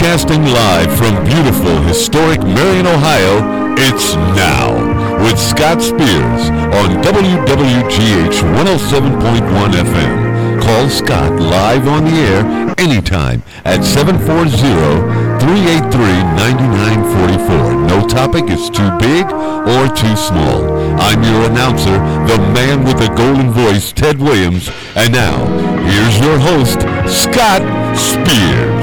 Broadcasting live from beautiful, historic Marion, Ohio, it's Now with Scott Spears on WWGH 107.1 FM. Call Scott live on the air anytime at 740-383-9944. No topic is too big or too small. I'm your announcer, the man with the golden voice, Ted Williams. And now, here's your host, Scott Spears.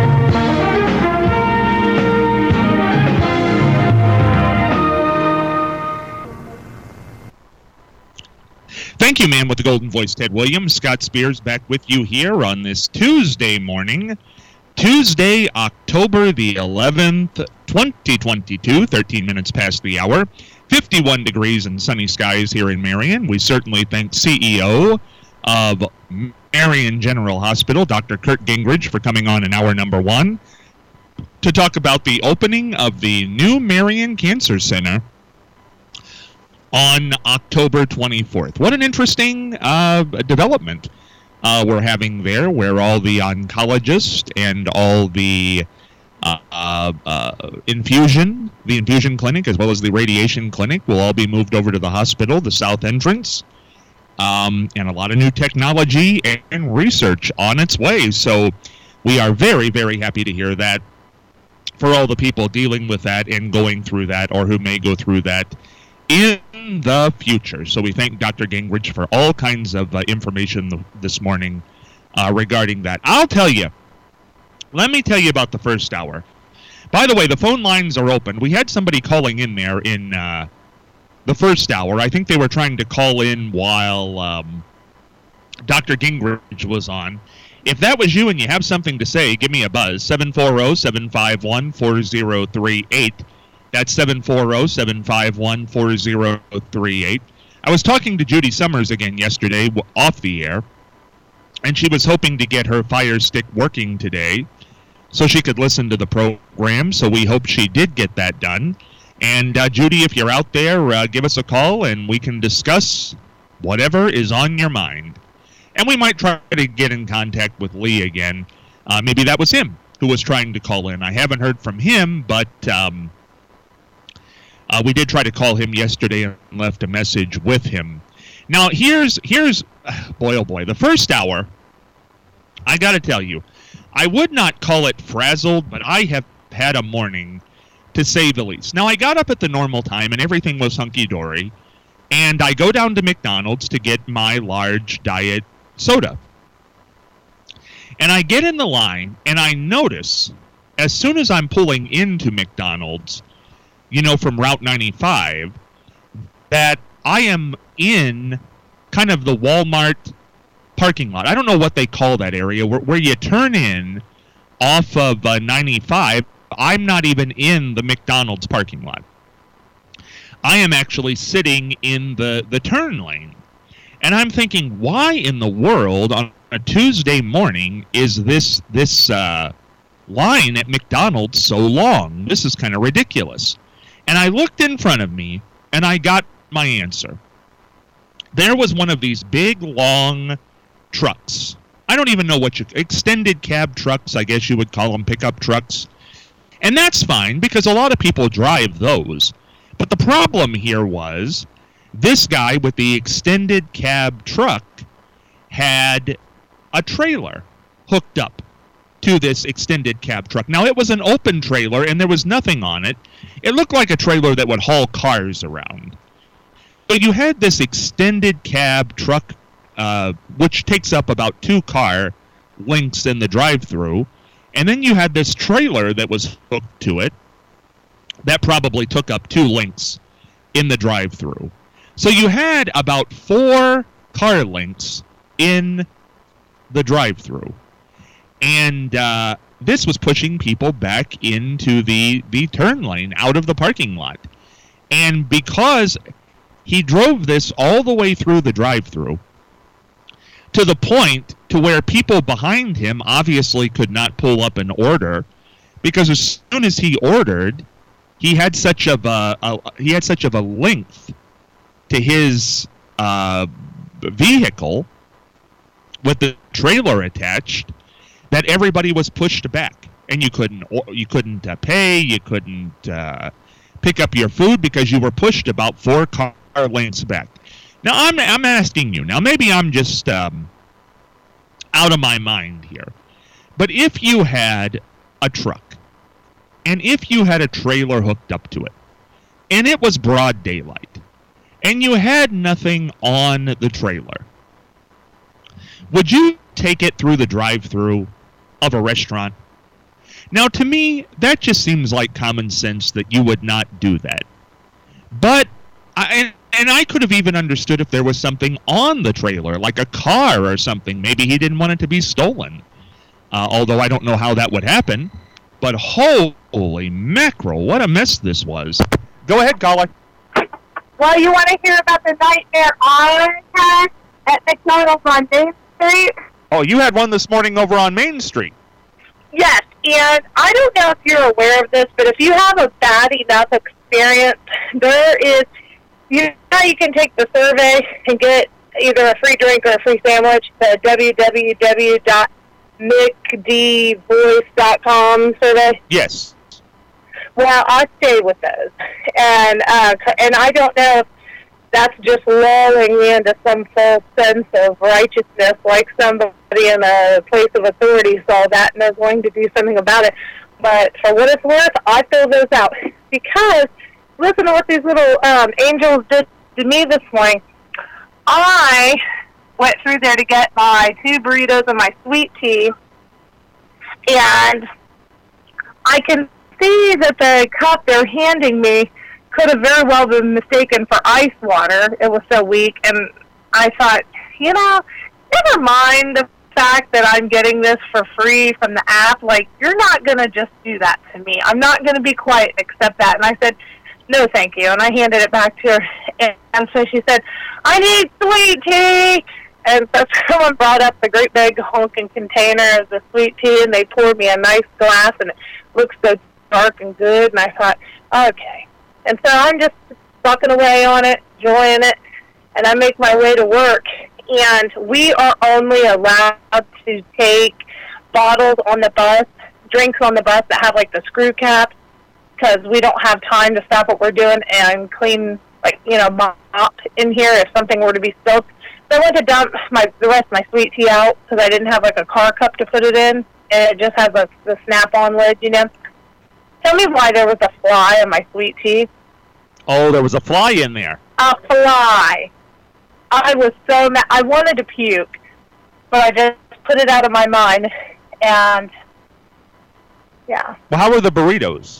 Thank you, man with the golden voice, Ted Williams. Scott Spears back with you here on this Tuesday morning. Tuesday, October the 11th, 2022, 13 minutes past the hour. 51 degrees and sunny skies here in Marion. We certainly thank CEO of Marion General Hospital, Dr. Kurt Gingrich, for coming on in hour number one to talk about the opening of the new Marion Cancer Center on October 24th. What an interesting development we're having there, where all the oncologists and all the infusion clinic, as well as the radiation clinic, will all be moved over to the hospital, the south entrance, and a lot of new technology and research on its way. So we are very, very happy to hear that for all the people dealing with that and going through that, or who may go through that in the future. So we thank Dr. Gingrich for all kinds of information this morning regarding that. Let me tell you about the first hour. By the way, the phone lines are open. We had somebody calling in there in the first hour. I think they were trying to call in while Dr. Gingrich was on. If that was you and you have something to say, give me a buzz. 740-751-4038. That's 740-751-4038. I was talking to Judy Summers again yesterday off the air, and she was hoping to get her Fire Stick working today so she could listen to the program, so we hope she did get that done. And Judy, if you're out there, give us a call and we can discuss whatever is on your mind. And we might try to get in contact with Lee again. Maybe that was him who was trying to call in. I haven't heard from him, but we did try to call him yesterday and left a message with him. Now, here's boy, oh boy, the first hour, I got to tell you, I would not call it frazzled, but I have had a morning, to say the least. Now, I got up at the normal time, and everything was hunky-dory, and I go down to McDonald's to get my large diet soda. And I get in the line, and I notice, as soon as I'm pulling into McDonald's, from Route 95, that I am in kind of the Walmart parking lot. I don't know what they call that area, where you turn in off of 95. I'm not even in the McDonald's parking lot. I am actually sitting in the turn lane. And I'm thinking, why in the world on a Tuesday morning is this line at McDonald's so long? This is kind of ridiculous. And I looked in front of me, and I got my answer. There was one of these big, long trucks. I don't even know extended cab trucks, I guess you would call them, pickup trucks. And that's fine, because a lot of people drive those. But the problem here was, this guy with the extended cab truck had a trailer hooked up to this extended cab truck. Now, it was an open trailer, and there was nothing on it. It looked like a trailer that would haul cars around. So you had this extended cab truck, which takes up about 2 car lengths in the drive-thru, and then you had this trailer that was hooked to it that probably took up 2 lengths in the drive-thru. So you had about 4 car lengths in the drive-thru. And this was pushing people back into the turn lane out of the parking lot. And because he drove this all the way through the drive-thru, to the point to where people behind him obviously could not pull up an order, because as soon as he ordered, he had such of a length to his vehicle with the trailer attached that everybody was pushed back. and you couldn't pay, you couldn't pick up your food because you were pushed about 4 car lengths back. Now I'm asking you. Now maybe I'm just out of my mind here, but if you had a truck, and if you had a trailer hooked up to it, and it was broad daylight, and you had nothing on the trailer, would you take it through the drive-thru of a restaurant? Now, to me, that just seems like common sense that you would not do that. But, I could have even understood if there was something on the trailer, like a car or something. Maybe he didn't want it to be stolen. Although I don't know how that would happen. But holy mackerel, what a mess this was. Go ahead, caller. Well, you want to hear about the nightmare I had at McDonald's on Main Street? Oh, you had one this morning over on Main Street. Yes, and I don't know if you're aware of this, but if you have a bad enough experience, there is, you can take the survey and get either a free drink or a free sandwich, the www.mcdvoice.com survey. Yes. Well, I stay with those, and I don't know if that's just lulling me into some false sense of righteousness, like somebody in a place of authority saw that and is going to do something about it. But for what it's worth, I fill those out because listen to what these little angels did to me this morning. I went through there to get my 2 burritos and my sweet tea, and I can see that the cup they're handing me could have very well been mistaken for ice water. It was so weak, and I thought, never mind the fact that I'm getting this for free from the app. Like, you're not going to just do that to me. I'm not going to be quiet and accept that. And I said, no, thank you. And I handed it back to her. And so she said, I need sweet tea. And so someone brought up the great big honking container of the sweet tea, and they poured me a nice glass, and it looked so dark and good. And I thought, okay. And so I'm just sucking away on it, enjoying it, and I make my way to work. And we are only allowed to take bottles on the bus, drinks on the bus that have, like, the screw caps, because we don't have time to stop what we're doing and clean, mop in here if something were to be spilled. So I went to dump the rest of my sweet tea out because I didn't have, like, a car cup to put it in, and it just has the snap-on lid, Tell me why there was a fly in my sweet tea. Oh, there was a fly in there. A fly. I was so mad. I wanted to puke, but I just put it out of my mind, and, yeah. Well, how were the burritos?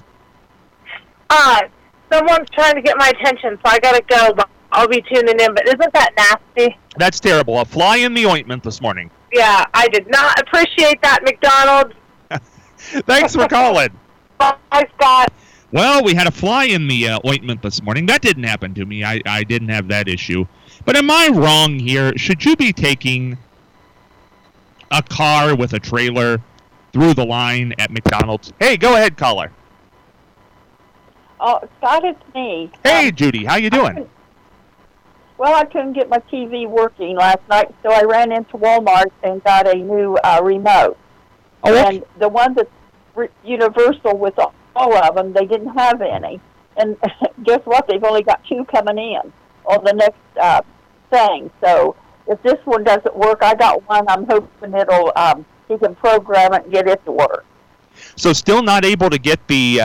Someone's trying to get my attention, so I gotta go, but I'll be tuning in. But isn't that nasty? That's terrible. A fly in the ointment this morning. Yeah, I did not appreciate that, McDonald's. Thanks for calling. Bye, Scott. Well, we had a fly in the ointment this morning. That didn't happen to me. I didn't have that issue. But am I wrong here? Should you be taking a car with a trailer through the line at McDonald's? Hey, go ahead, caller. Oh, Scott, it's me. Hey, Judy, how you doing? I couldn't get my TV working last night, so I ran into Walmart and got a new remote. Oh, okay. And the one that's universal with all of them, they didn't have any. And guess what? They've only got 2 coming in on the next thing. So if this one doesn't work, I got one. I'm hoping he can program it and get it to work. So still not able to get the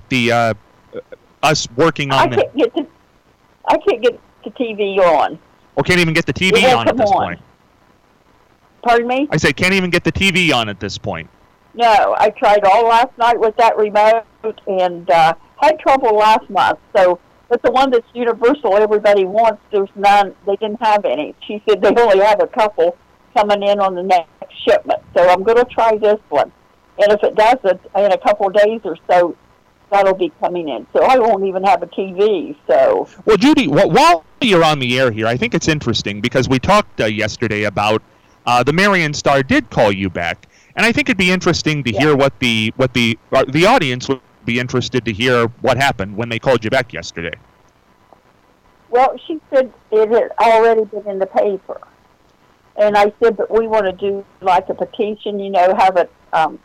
us working on I can't get the TV on. Or can't even get the TV on at this point. Pardon me? I said can't even get the TV on at this point. No, I tried all last night with that remote and had trouble last month. So, but the one that's universal, everybody wants, there's none. They didn't have any. She said they only have a couple coming in on the next shipment. So I'm going to try this one. And if it doesn't, in a couple of days or so, that'll be coming in. So I won't even have a TV. So. Well, Judy, while you're on the air here, I think it's interesting because we talked yesterday about the Marion Star did call you back. And I think it'd be interesting to hear what the audience would be interested to hear what happened when they called you back yesterday. Well, she said it had already been in the paper. And I said, but we want to do like a petition, have it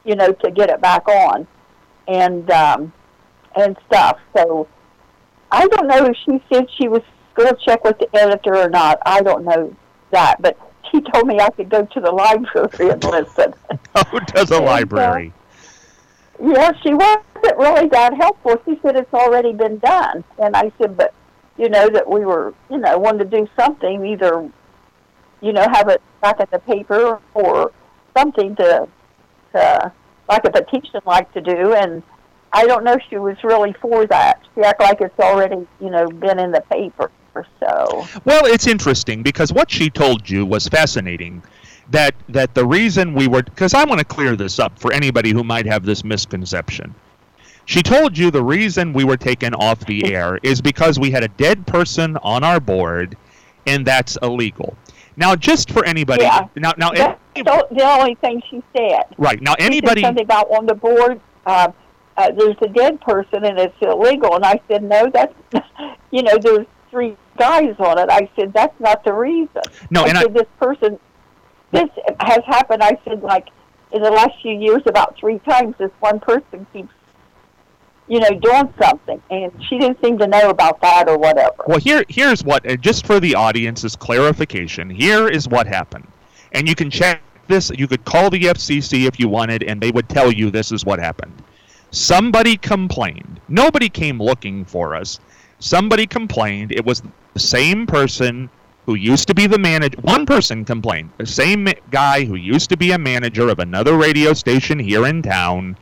to get it back on and stuff. So I don't know if she said she was going to check with the editor or not. I don't know that, but she told me I could go to the library and listen. Who does a library? Yeah, she wasn't really that helpful. She said it's already been done. And I said, but, that we were, wanting to do something, either, have it back in the paper or something to like a petition like to do. And I don't know if she was really for that. She acted like it's already, been in the paper. So. Well, it's interesting because what she told you was fascinating. That the reason we were, because I want to clear this up for anybody who might have this misconception. She told you the reason we were taken off the air is because we had a dead person on our board, and that's illegal. Now, just for anybody, that's the only thing she said. Right now, anybody she said something about on the board. There's a dead person and it's illegal, and I said no. That's there's 3 guys on it. I said that's not the reason. No, and this person. This has happened, I said, like, in the last few years, about 3 times, this one person keeps, doing something. And she didn't seem to know about that or whatever. Well, here's what, just for the audience's clarification, here is what happened. And you can check this, you could call the FCC if you wanted, and they would tell you this is what happened. Somebody complained. Nobody came looking for us. Somebody complained. It was the same person who used to be the manager. One person complained. The same guy who used to be a manager of another radio station here in town.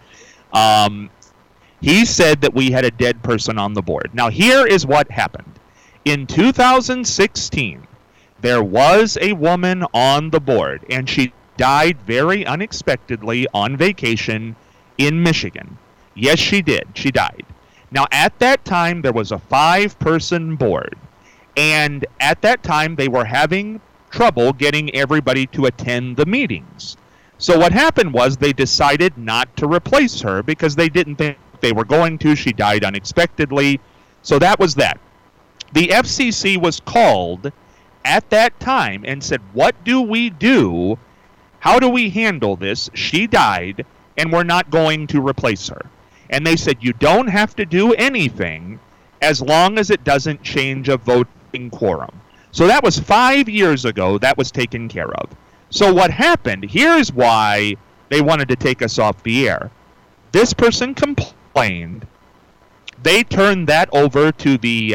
He said that we had a dead person on the board. Now, here is what happened. In 2016, there was a woman on the board, and she died very unexpectedly on vacation in Michigan. Yes, she did. She died. Now, at that time, there was a 5-person board. And at that time, they were having trouble getting everybody to attend the meetings. So what happened was they decided not to replace her because they didn't think they were going to. She died unexpectedly. So that was that. The FCC was called at that time and said, what do we do? How do we handle this? She died, and we're not going to replace her. And they said, you don't have to do anything as long as it doesn't change a voting quorum. So that was 5 years ago. That was taken care of. So what happened, here's why they wanted to take us off the air. This person complained. They turned that over to the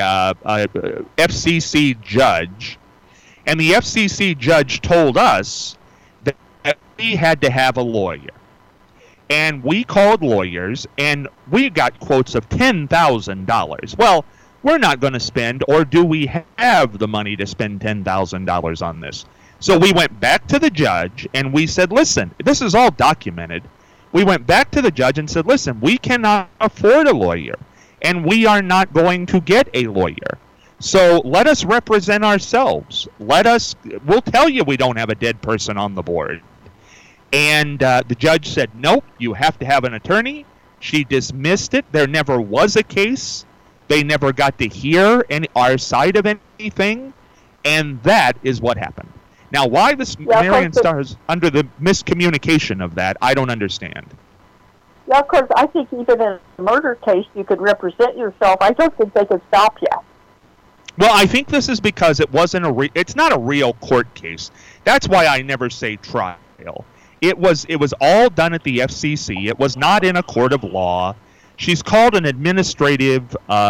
FCC judge, and the FCC judge told us that we had to have a lawyer. And we called lawyers, and we got quotes of $10,000. Well, we're not going to spend, or do we have the money to spend $10,000 on this? So we went back to the judge, and we said, listen, this is all documented. We went back to the judge and said, listen, we cannot afford a lawyer, and we are not going to get a lawyer. So let us represent ourselves. We'll tell you we don't have a dead person on the board. And the judge said, nope, you have to have an attorney. She dismissed it. There never was a case. They never got to hear our side of anything. And that is what happened. Now, why this Marion Star is under the miscommunication of that, I don't understand. Yeah, of course, I think even in a murder case, you could represent yourself. I don't think they could stop you. Well, I think this is because it wasn't it's not a real court case. That's why I never say trial. It was all done at the FCC. It was not in a court of law. She's called an administrative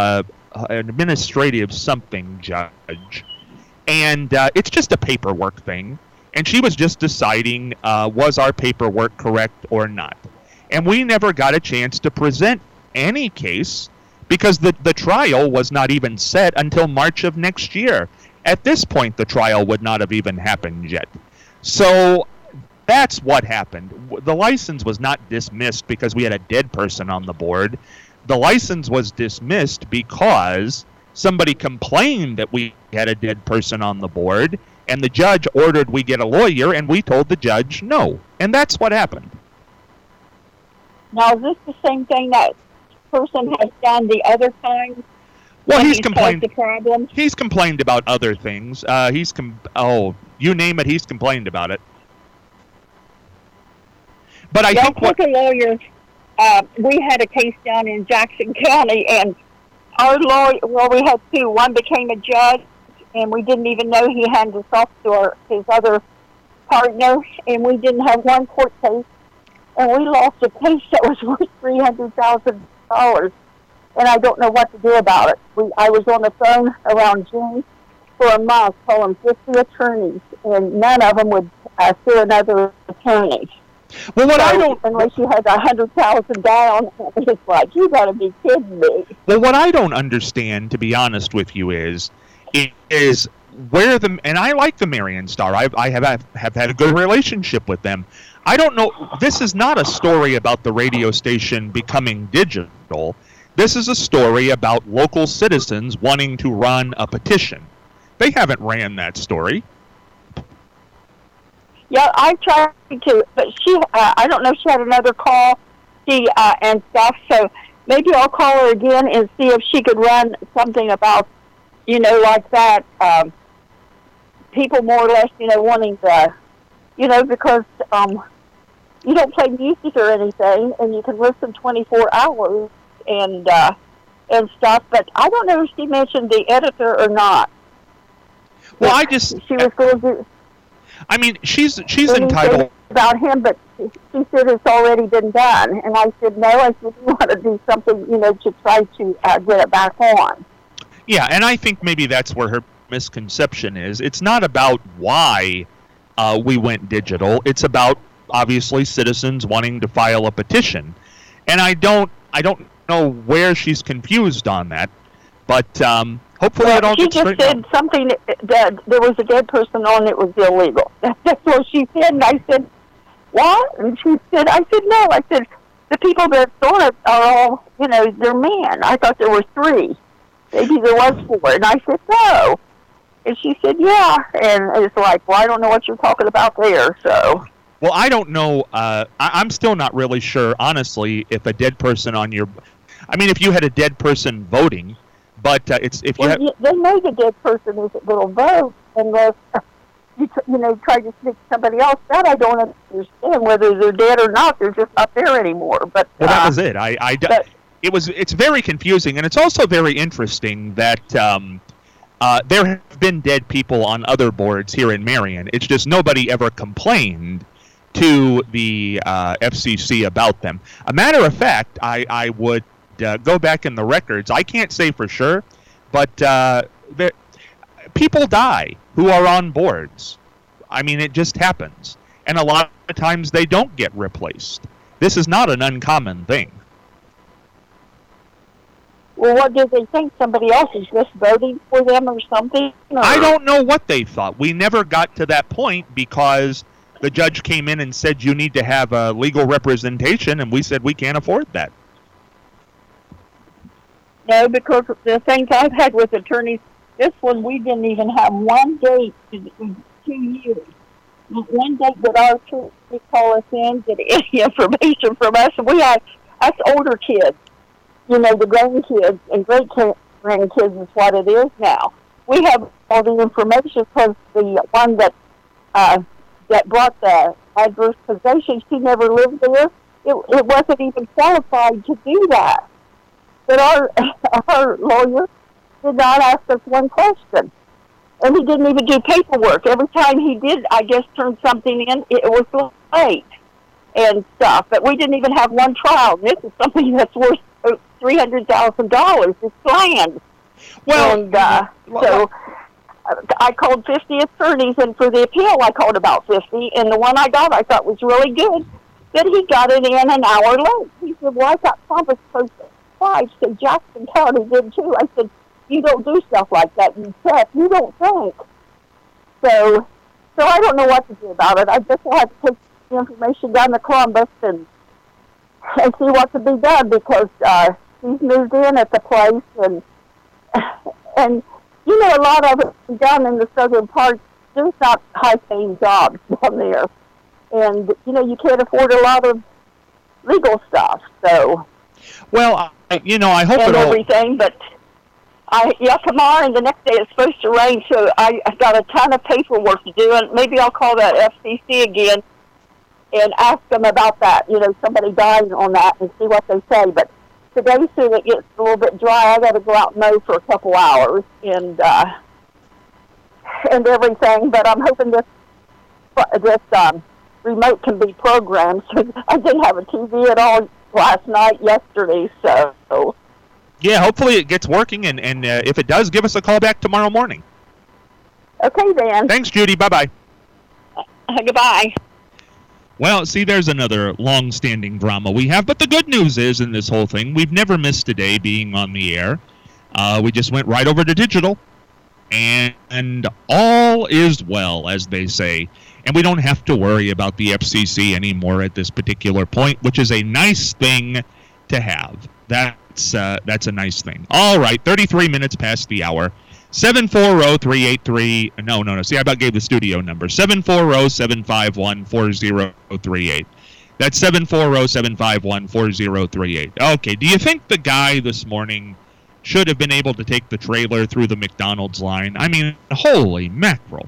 something judge, and it's just a paperwork thing. And she was just deciding was our paperwork correct or not. And we never got a chance to present any case because the trial was not even set until March of next year. At this point, the trial would not have even happened yet. So that's what happened. The license was not dismissed because we had a dead person on the board. The license was dismissed because somebody complained that we had a dead person on the board, and the judge ordered we get a lawyer, and we told the judge no. And that's what happened. Now, is this the same thing that person has done the other times? Well, he's complained. The problem? He's complained about other things. You name it, he's complained about it. But I think what... lawyers, we had a case down in Jackson County, and our lawyer, well, we had two. One became a judge, and we didn't even know he handed us off to his other partner, and we didn't have one court case, and we lost a case that was worth $300,000, and I don't know what to do about it. I was on the phone around June for a month calling 50 attorneys, and none of them would sue another attorney. Well, unless you had $100,000 down, it's like, you got to be kidding me. Well, what I don't understand, to be honest with you, is where and I like the Marion Star. I have had a good relationship with them. I don't know. This is not a story about the radio station becoming digital. This is a story about local citizens wanting to run a petition. They haven't ran that story. Yeah, I tried to, but I don't know if she had another call, and stuff, so maybe I'll call her again and see if she could run something about, like that, people more or less, wanting to, because you don't play music or anything, and you can listen 24 hours and stuff, but I don't know if she mentioned the editor or not. Well, she was going to... I mean, she's entitled about him, but she said it's already been done. And I said, no, I said, you want to do something, to try to get it back on. Yeah, and I think maybe that's where her misconception is. It's not about why we went digital. It's about, obviously, citizens wanting to file a petition. And I don't know where she's confused on that, but hopefully it all gets straightened out. She just said something that there was a dead person on it was illegal. That's what she said, and I said, what? And she said, I said, no. I said, the people that saw it are all, they're men. I thought there were 3. Maybe there was 4. And I said, no. And she said, yeah. And it's like, well, I don't know what you're talking about there, so... Well, I don't know. I'm still not really sure, honestly, if a dead person on your... I mean, if you had a dead person voting, but it's if you they know the dead person isn't going to vote unless you try to stick somebody else. That I don't understand whether they're dead or not. They're just not there anymore. But well, that was it. It's very confusing, and it's also very interesting that there have been dead people on other boards here in Marion. It's just nobody ever complained to the FCC about them. A matter of fact, I would go back in the records. I can't say for sure, but people die who are on boards. I mean, it just happens. And a lot of times they don't get replaced. This is not an uncommon thing. Well, what do they think? Somebody else is just voting for them or something? Or? I don't know what they thought. We never got to that point because the judge came in and said you need to have a legal representation, and we said we can't afford that. No, because the things I've had with attorneys, this one we didn't even have one date in 2 years. One date that our attorney call us in, get any information from us. And we had us older kids, the grandkids and great-grandkids is what it is now. We have all the information because the one that brought the adverse possession, she never lived there. It wasn't even qualified to do that. But our lawyer did not ask us one question. And he didn't even do paperwork. Every time he did, I guess, turn something in, it was late and stuff. But we didn't even have one trial. This is something that's worth $300,000. It's land. Well, and so I called 50 attorneys, and for the appeal, I called about 50. And the one I got, I thought was really good. But he got it in an hour late. He said, well, I thought Thomas posted 5. So Jackson County did too. I said, you don't do stuff like that. You check. You don't think. So I don't know what to do about it. I just will have to take the information down to Columbus and see what can be done because she's moved in at the place and a lot of it down in the southern part, there's not high-paying jobs down there. And, you can't afford a lot of legal stuff, so... Well, I hope and everything, but tomorrow and the next day it's supposed to rain, so I got a ton of paperwork to do, and maybe I'll call that FCC again and ask them about that. Somebody dying on that and see what they say. But today, soon it gets a little bit dry. I got to go out and mow for a couple hours and everything. But I'm hoping this remote can be programmed. I didn't have a TV at all yesterday, so. Yeah, hopefully it gets working, and if it does, give us a call back tomorrow morning. Okay, Dan. Thanks, Judy. Bye-bye. Goodbye. Well, see, there's another long-standing drama we have, but the good news is in this whole thing, we've never missed a day being on the air. We just went right over to digital, and all is well, as they say. And we don't have to worry about the FCC anymore at this particular point, which is a nice thing to have. That's a nice thing. All right, 33 minutes past the hour. 740-383. No. See, I about gave the studio number. 740-751-4038. That's 740-751-4038. Okay, do you think the guy this morning should have been able to take the trailer through the McDonald's line? I mean, holy mackerel.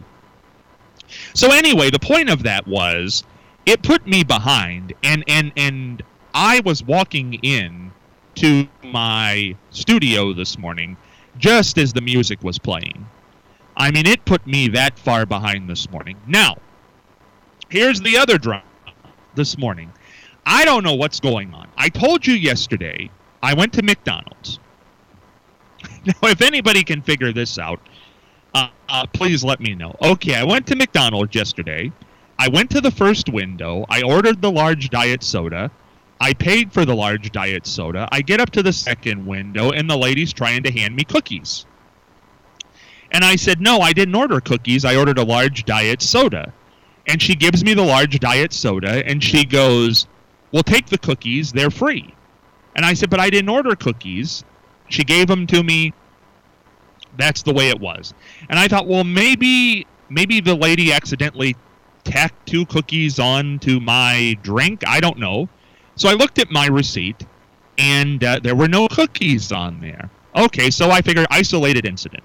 So anyway, the point of that was it put me behind, and I was walking in to my studio this morning just as the music was playing. I mean, it put me that far behind this morning. Now, here's the other drama this morning. I don't know what's going on. I told you yesterday I went to McDonald's. Now, if anybody can figure this out, please let me know. Okay, I went to McDonald's yesterday. I went to the first window. I ordered the large diet soda. I paid for the large diet soda. I get up to the second window, and the lady's trying to hand me cookies. And I said, no, I didn't order cookies. I ordered a large diet soda. And she gives me the large diet soda, and she goes, well, take the cookies. They're free. And I said, but I didn't order cookies. She gave them to me. That's the way it was. And I thought, well, maybe the lady accidentally tacked 2 cookies onto my drink. I don't know. So I looked at my receipt, and there were no cookies on there. Okay, so I figured isolated incident.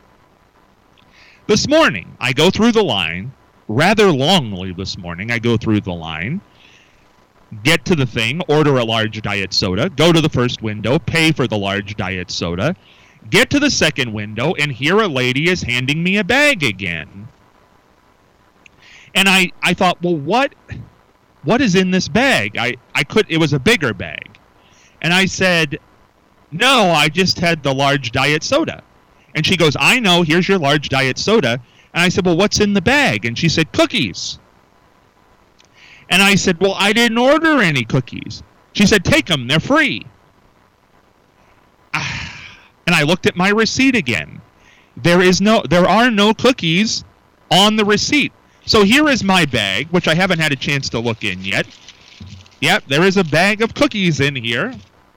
This morning, I go through the line, rather longly this morning. I go through the line, get to the thing, order a large diet soda, go to the first window, pay for the large diet soda, get to the second window, and here a lady is handing me a bag again. And I thought, well, what is in this bag? It was a bigger bag. And I said, no, I just had the large diet soda. And she goes, I know, here's your large diet soda. And I said, well, what's in the bag? And she said, cookies. And I said, well, I didn't order any cookies. She said, take them, they're free. And I looked at my receipt again. There are no cookies on the receipt. So here is my bag, which I haven't had a chance to look in yet. Yep, there is a bag of cookies in here.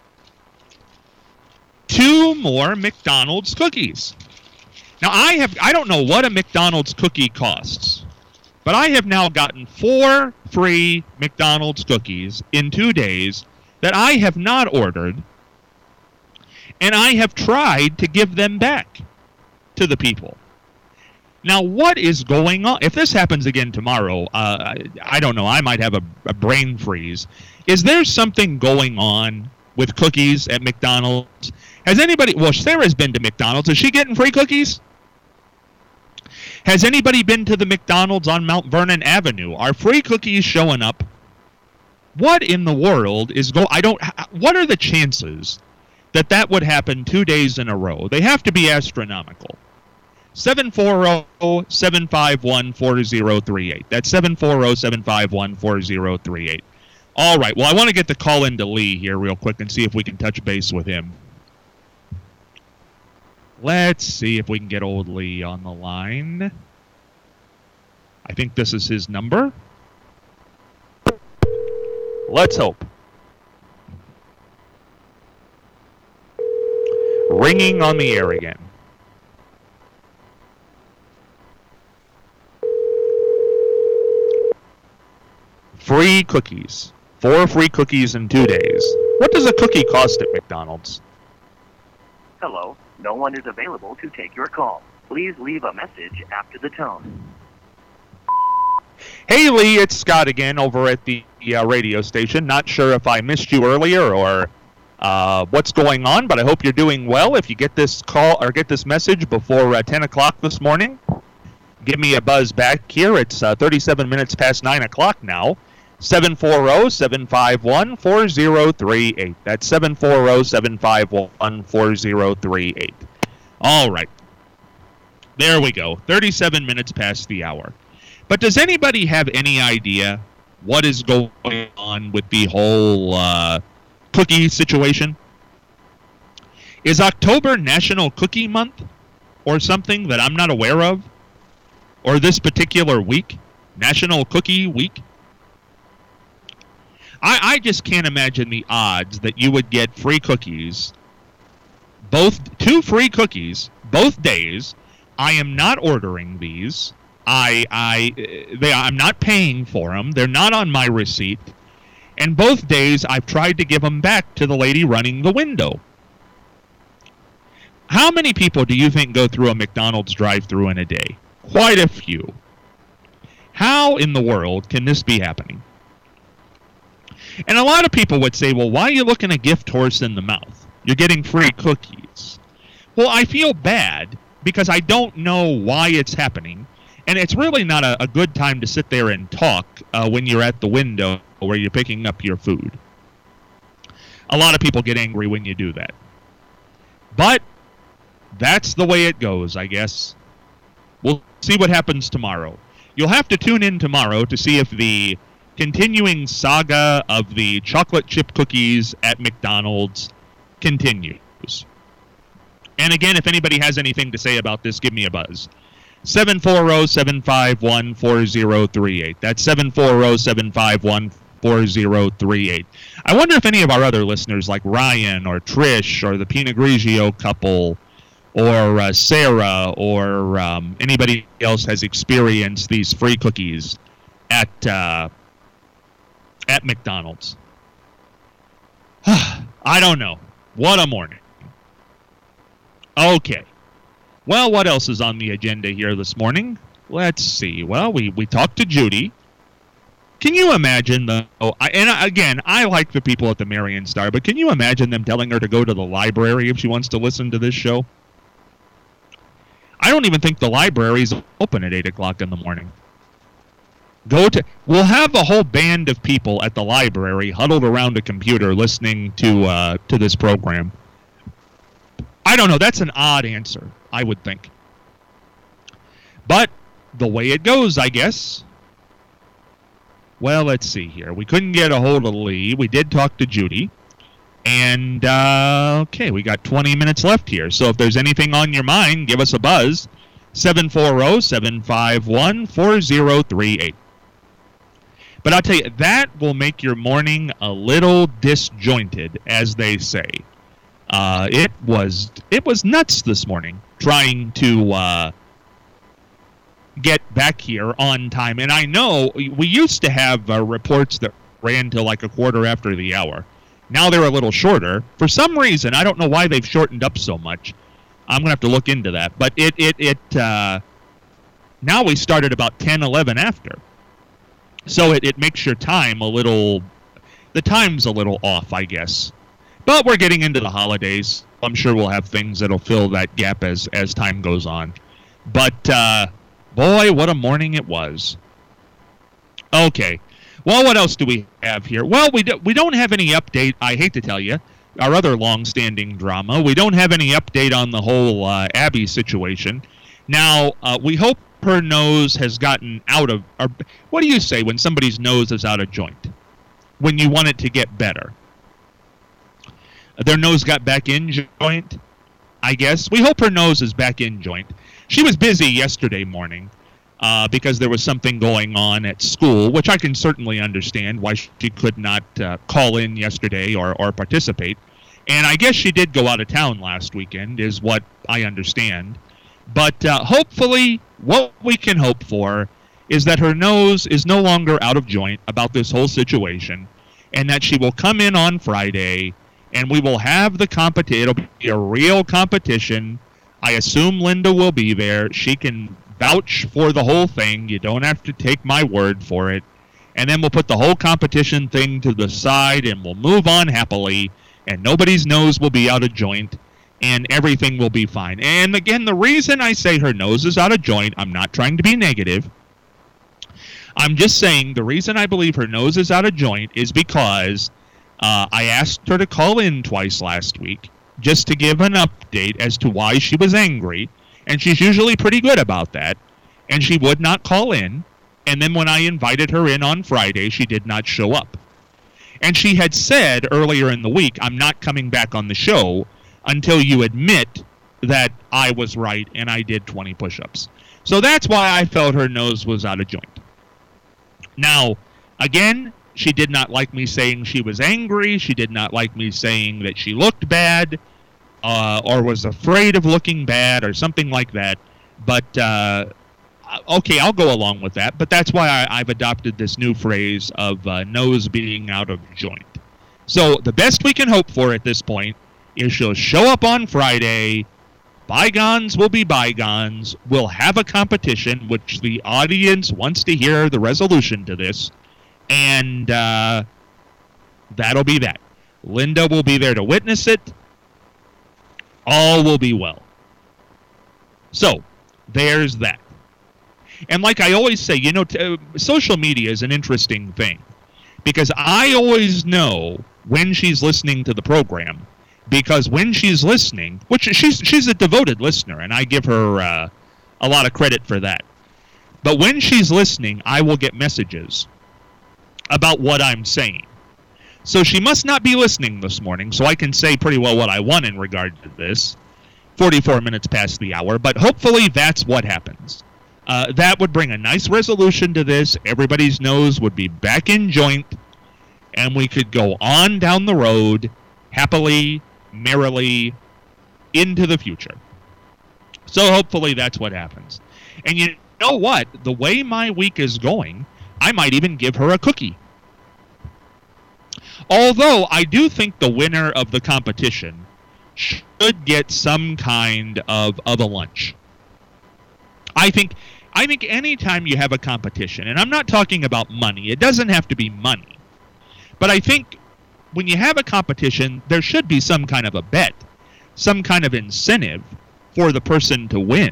2 more McDonald's cookies. Now, I don't know what a McDonald's cookie costs, but I have now gotten 4 free McDonald's cookies in 2 days that I have not ordered, and I have tried to give them back to the people. Now, what is going on? If this happens again tomorrow, I don't know. I might have a brain freeze. Is there something going on with cookies at McDonald's? Has anybody... Well, Sarah's been to McDonald's. Is she getting free cookies? Has anybody been to the McDonald's on Mount Vernon Avenue? Are free cookies showing up? What in the world is going... What are the chances that would happen 2 days in a row? They have to be astronomical. 740-751-4038. That's 740-751-4038. All right. Well, I want to get the call into Lee here real quick and see if we can touch base with him. Let's see if we can get old Lee on the line. I think this is his number. Let's hope. Ringing on the air again. Free cookies. 4 free cookies in 2 days. What does a cookie cost at McDonald's? Hello. No one is available to take your call. Please leave a message after the tone. Hey, Lee, it's Scott again over at the radio station. Not sure if I missed you earlier or what's going on, but I hope you're doing well. If you get this call or get this message before 10 o'clock this morning, give me a buzz back here. It's 37 minutes past 9 o'clock now. 740-751-4038. That's 740-751-4038. All right. There we go. 37 minutes past the hour. But does anybody have any idea what is going on with the whole cookie situation? Is October National Cookie Month or something that I'm not aware of? Or this particular week, National Cookie Week? I just can't imagine the odds that you would get free cookies, two free cookies, both days. I am not ordering these. I'm not paying for them. They're not on my receipt. And both days I've tried to give them back to the lady running the window. How many people do you think go through a McDonald's drive-thru in a day? Quite a few. How in the world can this be happening? And a lot of people would say, well, why are you looking a gift horse in the mouth? You're getting free cookies. Well, I feel bad because I don't know why it's happening. And it's really not a good time to sit there and talk when you're at the window where you're picking up your food. A lot of people get angry when you do that. But that's the way it goes, I guess. We'll see what happens tomorrow. You'll have to tune in tomorrow to see if the continuing saga of the chocolate chip cookies at McDonald's continues. And again, if anybody has anything to say about this, give me a buzz. 740-751-4038. That's 740-751-4038. I wonder if any of our other listeners, like Ryan or Trish or the Pinot Grigio couple or Sarah or anybody else has experienced these free cookies at McDonald's. I don't know. What a morning. Okay. Well, what else is on the agenda here this morning? Let's see. Well, we talked to Judy. Can you imagine I like the people at the Marion Star, but can you imagine them telling her to go to the library if she wants to listen to this show? I don't even think the library's open at 8 o'clock in the morning. We'll have a whole band of people at the library huddled around a computer listening to this program. I don't know. That's an odd answer, I would think. But the way it goes, I guess. Well, let's see here. We couldn't get a hold of Lee. We did talk to Judy. And, okay, we got 20 minutes left here. So if there's anything on your mind, give us a buzz. 740-751-4038. But I'll tell you, that will make your morning a little disjointed, as they say. It was nuts this morning trying to get back here on time. And I know we used to have reports that ran till like a quarter after the hour. Now they're a little shorter. For some reason, I don't know why they've shortened up so much. I'm going to have to look into that. But now we started about 10, 11 after. So it makes your time the time's a little off, I guess. But we're getting into the holidays. I'm sure we'll have things that'll fill that gap as time goes on. But, boy, what a morning it was. Okay. Well, what else do we have here? Well, we don't have any update. I hate to tell you, our other long-standing drama. We don't have any update on the whole Abby situation. Now, we hope her nose has gotten out of... Or, what do you say when somebody's nose is out of joint? When you want it to get better? Their nose got back in joint, I guess. We hope her nose is back in joint. She was busy yesterday morning because there was something going on at school, which I can certainly understand why she could not call in yesterday or participate. And I guess she did go out of town last weekend, is what I understand. But hopefully, what we can hope for is that her nose is no longer out of joint about this whole situation, and that she will come in on Friday, and we will have the competition. It'll be a real competition. I assume Linda will be there. She can vouch for the whole thing. You don't have to take my word for it. And then we'll put the whole competition thing to the side and we'll move on happily, and nobody's nose will be out of joint and everything will be fine. And again, the reason I say her nose is out of joint, I'm not trying to be negative. I'm just saying the reason I believe her nose is out of joint is because I asked her to call in twice last week just to give an update as to why she was angry, and she's usually pretty good about that, and she would not call in. And then when I invited her in on Friday, she did not show up. And she had said earlier in the week, I'm not coming back on the show until you admit that I was right and I did 20 push-ups. So that's why I felt her nose was out of joint. Now, again, she did not like me saying she was angry. She did not like me saying that she looked bad or was afraid of looking bad or something like that. But okay, I'll go along with that, but that's why I've adopted this new phrase of nose being out of joint. So the best we can hope for at this point is she'll show up on Friday, bygones will be bygones, we'll have a competition, which the audience wants to hear the resolution to this, and that'll be that. Linda will be there to witness it. All will be well. So, there's that. And like I always say, you know, social media is an interesting thing because I always know when she's listening to the program, because when she's listening, which she's a devoted listener, and I give her a lot of credit for that. But when she's listening, I will get messages about what I'm saying. So she must not be listening this morning, so I can say pretty well what I want in regard to this. 44 minutes past the hour, but hopefully that's what happens. That would bring a nice resolution to this. Everybody's nose would be back in joint, and we could go on down the road happily, merrily, into the future. So hopefully that's what happens. And you know what? The way my week is going, I might even give her a cookie. Although I do think the winner of the competition should get some kind of a lunch. I think anytime you have a competition, and I'm not talking about money, it doesn't have to be money, but I think when you have a competition, there should be some kind of a bet, some kind of incentive for the person to win.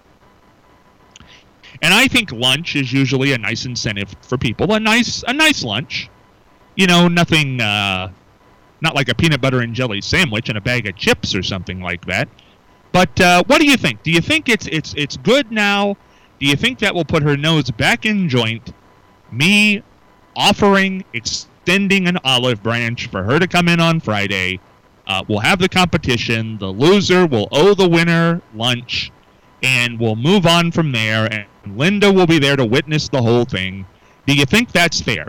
And I think lunch is usually a nice incentive for people, a nice lunch. You know, nothing, not like a peanut butter and jelly sandwich and a bag of chips or something like that. But what do you think? Do you think it's good now? Do you think that will put her nose back in joint? Me offering, extending an olive branch for her to come in on Friday. We'll have the competition. The loser will owe the winner lunch, and we'll move on from there. And Linda will be there to witness the whole thing. Do you think that's fair?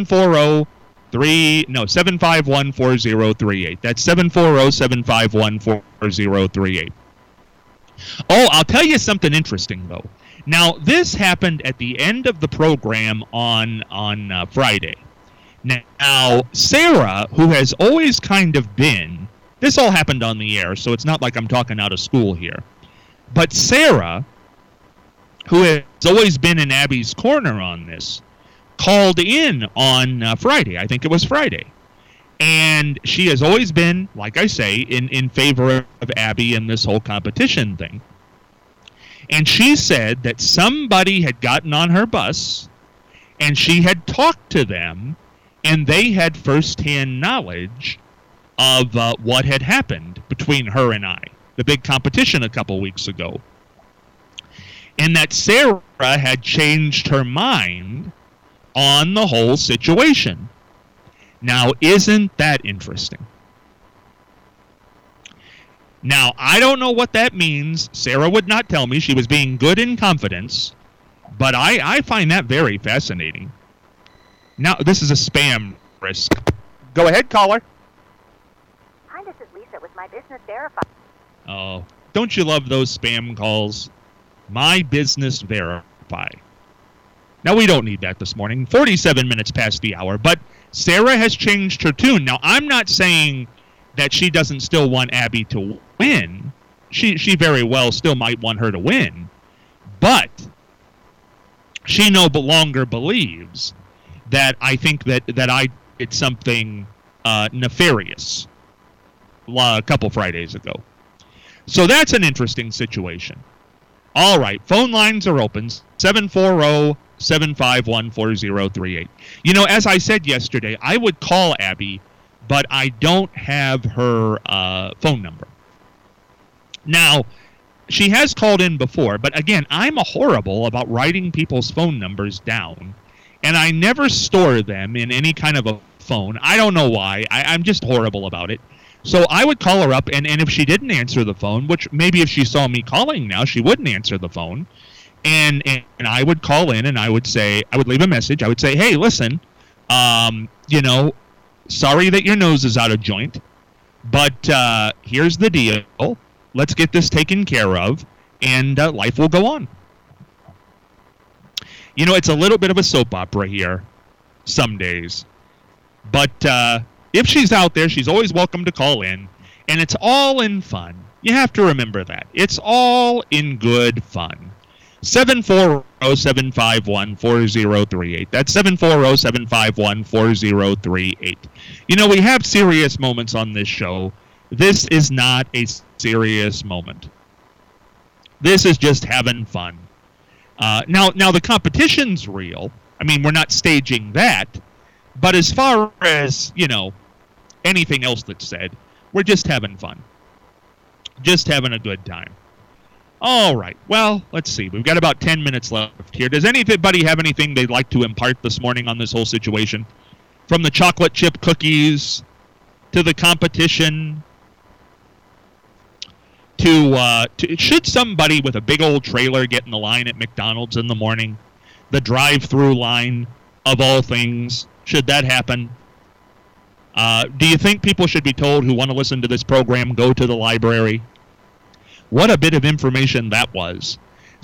751-4038. That's 740-751-4038. Oh, I'll tell you something interesting, though. Now, this happened at the end of the program on Friday. Now, Sarah, who has always kind of been, this all happened on the air, so it's not like I'm talking out of school here. But Sarah, who has always been in Abby's corner on this, called in on Friday. I think it was Friday. And she has always been, like I say, in favor of Abby and this whole competition thing. And she said that somebody had gotten on her bus, and she had talked to them, and they had firsthand knowledge of what had happened between her and I, the big competition a couple weeks ago. And that Sarah had changed her mind on the whole situation. Now, isn't that interesting? Now, I don't know what that means. Sarah would not tell me. She was being good in confidence. But I find that very fascinating. Now, this is a spam risk. Go ahead, caller. Hi, this is Lisa with My Business Verify. Oh, don't you love those spam calls? My Business Verify. Now, we don't need that this morning. 47 minutes past the hour. But Sarah has changed her tune. Now, I'm not saying that she doesn't still want Abby to win. She very well still might want her to win. But she no longer believes that I think that I did something nefarious a couple Fridays ago. So that's an interesting situation. All right, phone lines are open, 740-751-4038. You know, as I said yesterday, I would call Abby, but I don't have her phone number. Now, she has called in before, but again, I'm horrible about writing people's phone numbers down, and I never store them in any kind of a phone. I don't know why. I'm just horrible about it. So I would call her up, and if she didn't answer the phone, which maybe if she saw me calling now, she wouldn't answer the phone, and I would call in, and I would leave a message. I would say, hey, listen, you know, sorry that your nose is out of joint, but here's the deal. Let's get this taken care of, and life will go on. You know, it's a little bit of a soap opera here some days, but if she's out there, she's always welcome to call in, and it's all in fun. You have to remember that. It's all in good fun. 740-751-4038. That's 740-751-4038. You know, we have serious moments on this show. This is not a serious moment. This is just having fun. Now the competition's real. I mean, we're not staging that. But as far as, you know, anything else that's said, we're just having fun. Just having a good time. All right. Well, let's see. We've got about 10 minutes left here. Does anybody have anything they'd like to impart this morning on this whole situation? From the chocolate chip cookies to the competition to should somebody with a big old trailer get in the line at McDonald's in the morning? The drive-through line of all things. Should that happen? Do you think people should be told who want to listen to this program, go to the library? What a bit of information that was.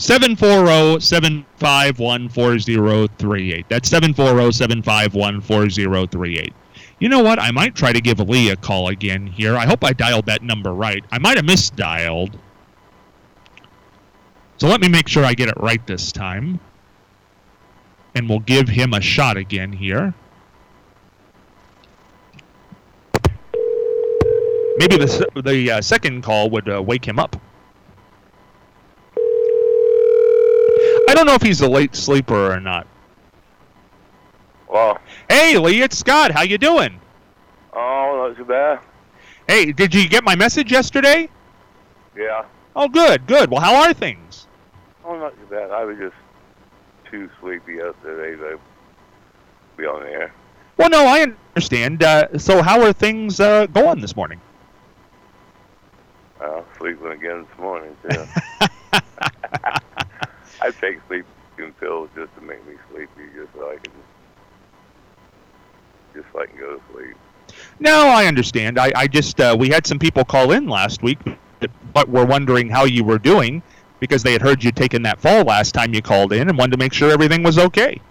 740-751-4038. That's 740-751-4038. You know what? I might try to give Lee a call again here. I hope I dialed that number right. I might have misdialed. So let me make sure I get it right this time. And we'll give him a shot again here. Maybe the second call would wake him up. I don't know if he's a late sleeper or not. Well, hey, Lee, it's Scott. How you doing? oh, not too bad. Hey, did you get my message yesterday? Yeah. Oh, good, good. Well, how are things? Oh, not too bad. I was just too sleepy yesterday to be on the air. Well, no, I understand. So how are things going this morning? Sleeping again this morning, too. I take sleeping pills just to make me sleepy, just so I can go to sleep. No, I understand. I just, we had some people call in last week, but were wondering how you were doing because they had heard you taking that fall last time you called in and wanted to make sure everything was okay.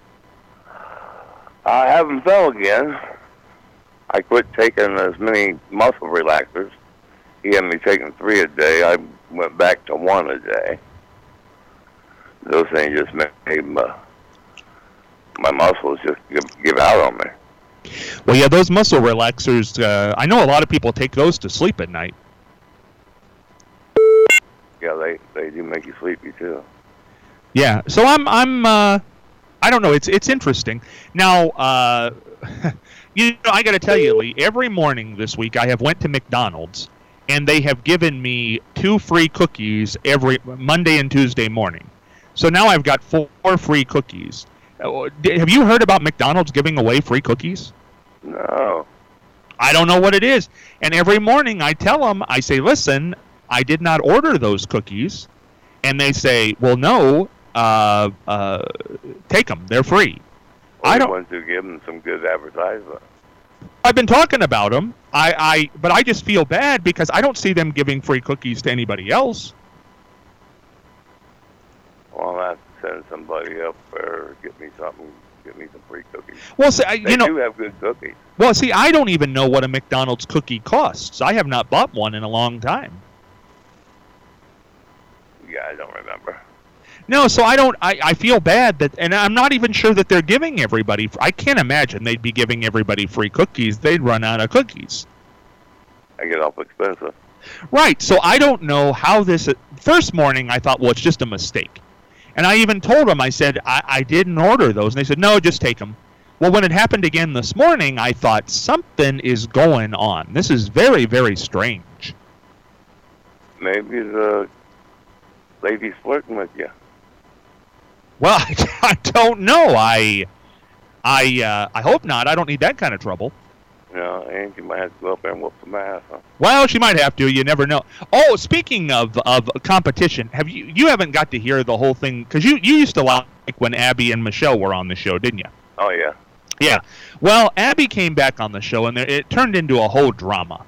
I haven't fell again. I quit taking as many muscle relaxers. He had me taking 3 a day. I went back to 1 a day. Those things just made my muscles just give out on me. Well, yeah, those muscle relaxers, I know a lot of people take those to sleep at night. Yeah, they do make you sleepy, too. Yeah, so I don't know, it's interesting. Now, you know, I got to tell you, Lee, every morning this week I have went to McDonald's, and they have given me 2 free cookies every Monday and Tuesday morning. So now I've got 4 free cookies. Have you heard about McDonald's giving away free cookies? No. I don't know what it is. And every morning I tell them, I say, listen, I did not order those cookies. And they say, well, no, take them. They're free. Well, I don't want to give them some good advertisement. I've been talking about them. But I just feel bad because I don't see them giving free cookies to anybody else. Well, I'll have to send somebody up or get me some free cookies. Well, see, They do have good cookies. Well, see, I don't even know what a McDonald's cookie costs. I have not bought one in a long time. Yeah, I don't remember. No, so I feel bad that, and I'm not even sure that they're giving everybody, I can't imagine they'd be giving everybody free cookies. They'd run out of cookies. They get awful expensive. Right, so I don't know how this, first morning I thought, well, it's just a mistake. And I even told them, I said, I didn't order those. And they said, no, just take them. Well, when it happened again this morning, I thought something is going on. This is very, very strange. Maybe the lady's flirting with you. Well, I don't know. I hope not. I don't need that kind of trouble. No, and you might have to go up there and whoop some ass. Huh? Well, she might have to. You never know. Oh, speaking of competition, you haven't got to hear the whole thing, because you used to like when Abby and Michelle were on the show, didn't you? Oh, yeah. Yeah. Well, Abby came back on the show, and it turned into a whole drama.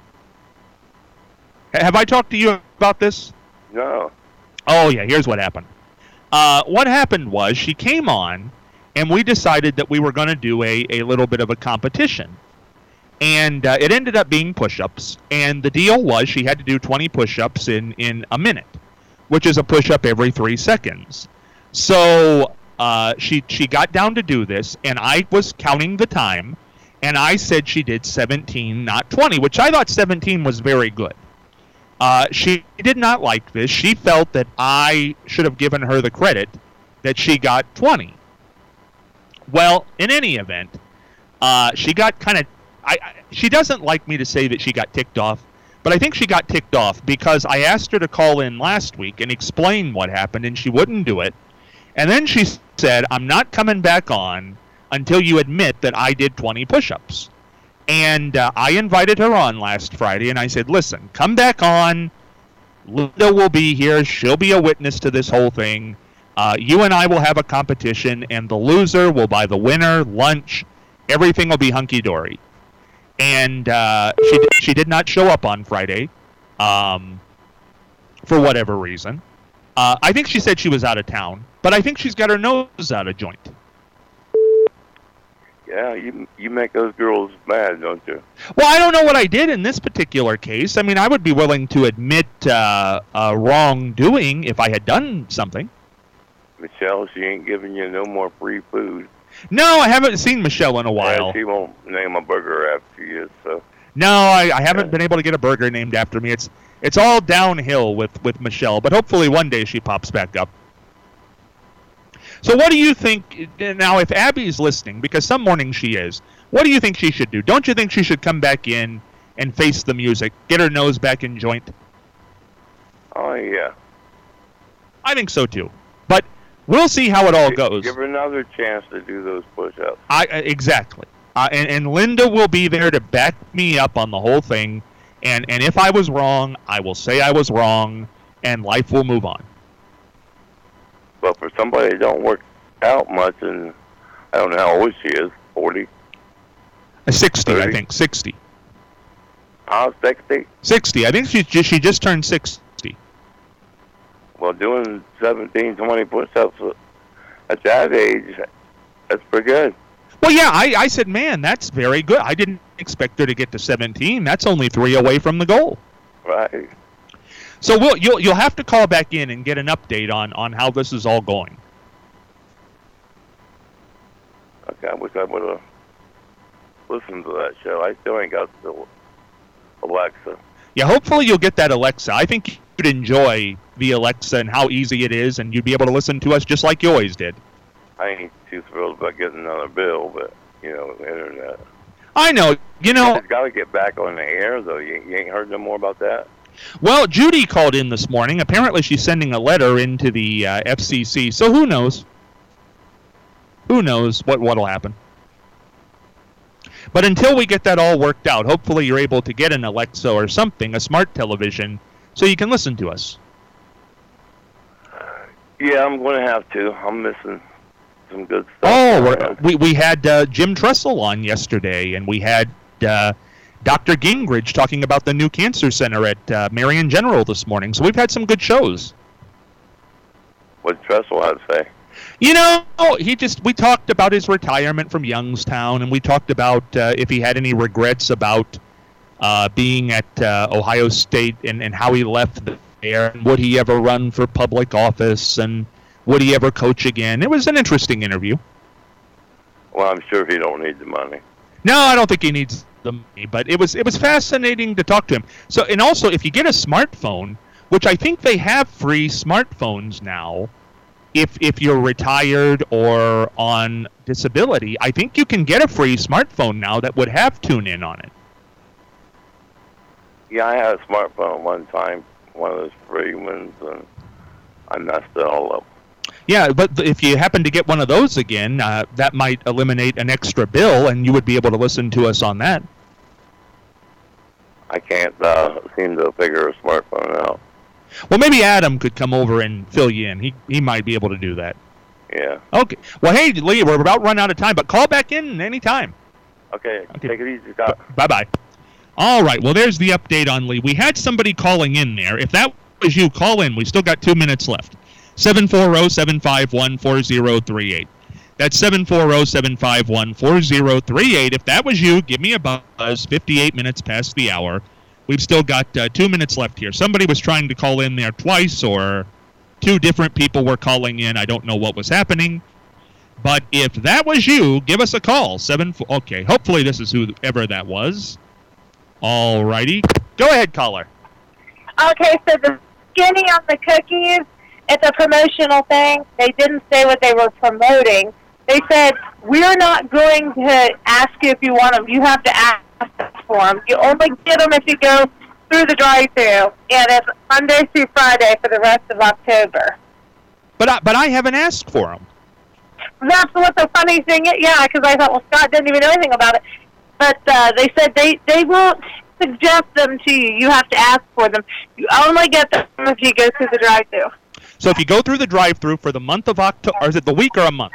Have I talked to you about this? No. Oh, yeah. Here's what happened. What happened was she came on, and we decided that we were going to do a little bit of a competition. And it ended up being push-ups. And the deal was she had to do 20 push-ups in a minute, which is a push-up every 3 seconds. So she got down to do this, and I was counting the time, and I said she did 17, not 20, which I thought 17 was very good. She did not like this. She felt that I should have given her the credit that she got 20. Well, in any event, she got kind of... she doesn't like me to say that she got ticked off, but I think she got ticked off because I asked her to call in last week and explain what happened, and she wouldn't do it. And then she said, I'm not coming back on until you admit that I did 20 push-ups. And I invited her on last Friday, and I said, listen, come back on. Linda will be here. She'll be a witness to this whole thing. You and I will have a competition, and the loser will buy the winner lunch. Everything will be hunky-dory. And she did not show up on Friday for whatever reason. I think she said she was out of town, but I think she's got her nose out of joint. Yeah, you make those girls mad, don't you? Well, I don't know what I did in this particular case. I mean, I would be willing to admit wrongdoing if I had done something. Michelle, she ain't giving you no more free food. No, I haven't seen Michelle in a while. Yeah, she won't name a burger after you, so... No, I haven't been able to get a burger named after me. It's all downhill with Michelle, but hopefully one day she pops back up. So what do you think, now if Abby's listening, because some mornings she is, what do you think she should do? Don't you think she should come back in and face the music, get her nose back in joint? Oh, yeah. I think so, too. But we'll see how it all goes. Give her another chance to do those push-ups. Exactly. And Linda will be there to back me up on the whole thing. And if I was wrong, I will say I was wrong, and life will move on. But for somebody that don't work out much, and I don't know how old she is, 40? 60, 30? I think. 60. 60? 60. I think she just turned 60. Well, doing 17, 20 push-ups at that age, that's pretty good. Well, yeah, I said, man, that's very good. I didn't expect her to get to 17. That's only 3 away from the goal. Right. So you'll have to call back in and get an update on how this is all going. Okay, I wish I would have listened to that show. I still ain't got the Alexa. Yeah, hopefully you'll get that Alexa. I think you'd enjoy the Alexa and how easy it is, and you'd be able to listen to us just like you always did. I ain't too thrilled about getting another bill, but, the internet. I know. It's got to get back on the air, though. You ain't heard no more about that? Well, Judy called in this morning. Apparently she's sending a letter into the FCC, so who knows? Who knows what'll happen? But until we get that all worked out, hopefully you're able to get an Alexa or something, a smart television, so you can listen to us. Yeah, I'm going to have to. I'm missing some good stuff. Oh, we had Jim Tressel on yesterday, and we had Dr. Gingrich talking about the new cancer center at Marion General this morning. So we've had some good shows. What Tressel had to say? We talked about his retirement from Youngstown, and we talked about if he had any regrets about being at Ohio State and how he left there, and would he ever run for public office, and Would he ever coach again? It was an interesting interview. Well, I'm sure he don't need the money. No, I don't think he needs the money, but it was fascinating to talk to him. So, and also, if you get a smartphone, which I think they have free smartphones now, if you're retired or on disability, I think you can get a free smartphone now that would have TuneIn on it. Yeah, I had a smartphone one time, one of those free ones, and I messed it all up. Yeah, but if you happen to get one of those again, that might eliminate an extra bill, and you would be able to listen to us on that. I can't seem to figure a smartphone out. Well, maybe Adam could come over and fill you in. He might be able to do that. Yeah. Okay. Well, hey, Lee, we're about run out of time, but call back in anytime. Okay. Take it easy, Scott. Bye-bye. All right. Well, there's the update on Lee. We had somebody calling in there. If that was you, call in. We still got 2 minutes left. 740-751-4038. That's 740-751-4038. If that was you, give me a buzz. 58 minutes past the hour. We've still got 2 minutes left here. Somebody was trying to call in there twice, or two different people were calling in. I don't know what was happening. But if that was you, give us a call. Okay, hopefully this is whoever that was. All righty. Go ahead, caller. Okay, so the skinny on the cookies, it's a promotional thing. They didn't say what they were promoting. They said, we're not going to ask you if you want them. You have to ask for them. You only get them if you go through the drive-thru, and it's Monday through Friday for the rest of October. But I haven't asked for them. That's what the funny thing is. Yeah, because I thought, well, Scott didn't even know anything about it. But they said they won't suggest them to you. You have to ask for them. You only get them if you go through the drive-thru. So if you go through the drive-thru for the month of October, or is it the week or a month?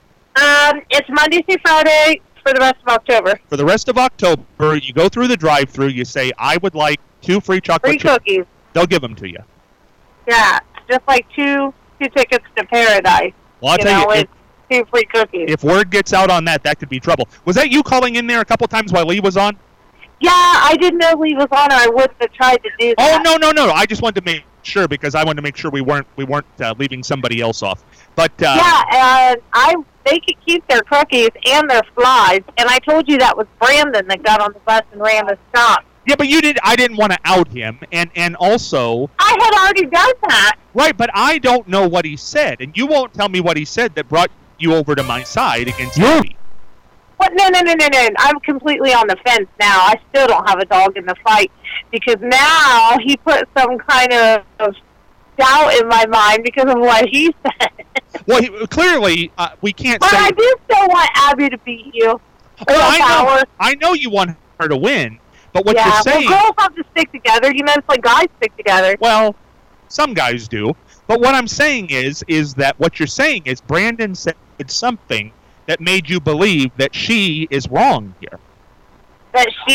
It's Monday through Friday for the rest of October. For the rest of October, you go through the drive-thru, you say, I would like 2 free chocolate chips. Free cookies. They'll give them to you. Yeah, just like two tickets to paradise. Well, I'll tell you, 2 free cookies. If word gets out on that could be trouble. Was that you calling in there a couple times while Lee was on? Yeah, I didn't know Lee was on, or I wouldn't have tried to do that. Oh, no. I just wanted to make sure, because I wanted to make sure we weren't leaving somebody else off. But yeah, and they could keep their cookies and their flies, and I told you that was Brandon that got on the bus and ran the stop. Yeah, but I didn't want to out him, and also I had already done that. Right, but I don't know what he said, and you won't tell me what he said that brought you over to my side against me. What? No. I'm completely on the fence now. I still don't have a dog in the fight, because now he put some kind of doubt in my mind because of what he said. Well, clearly, we can't but say... But I do still want Abby to beat you. Well, I know you want her to win, but what you're saying... well, girls have to stick together. You know, it's like guys stick together. Well, some guys do. But what I'm saying is that what you're saying is Brandon said something that made you believe that she is wrong here. That she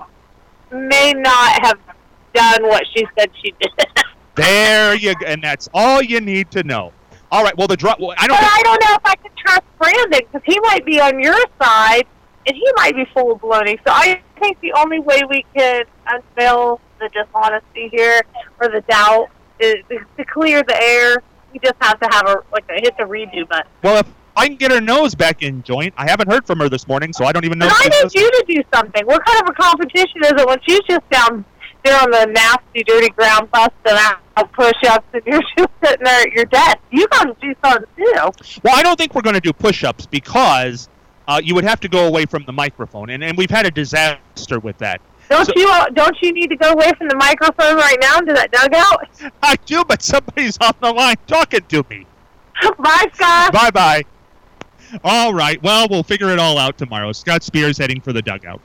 may not have done what she said she did. There you go, and that's all you need to know. All right, well, I don't know if I can trust Brandon, because he might be on your side, and he might be full of baloney. So I think the only way we can unveil the dishonesty here, or the doubt, is to clear the air. We just have to have hit the redo button. Well, if I can get her nose back in joint, I haven't heard from her this morning, so I don't even know. But I need you to do something. What kind of a competition is it when she's just down there on the nasty, dirty ground busting out push-ups, and you're just sitting there at your desk? You got to do something too. Well, I don't think we're going to do push-ups, because you would have to go away from the microphone, and we've had a disaster with that. Don't you need to go away from the microphone right now into that dugout? I do, but somebody's on the line talking to me. Bye, Scott. Bye-bye. All right. Well, we'll figure it all out tomorrow. Scott Spears heading for the dugout.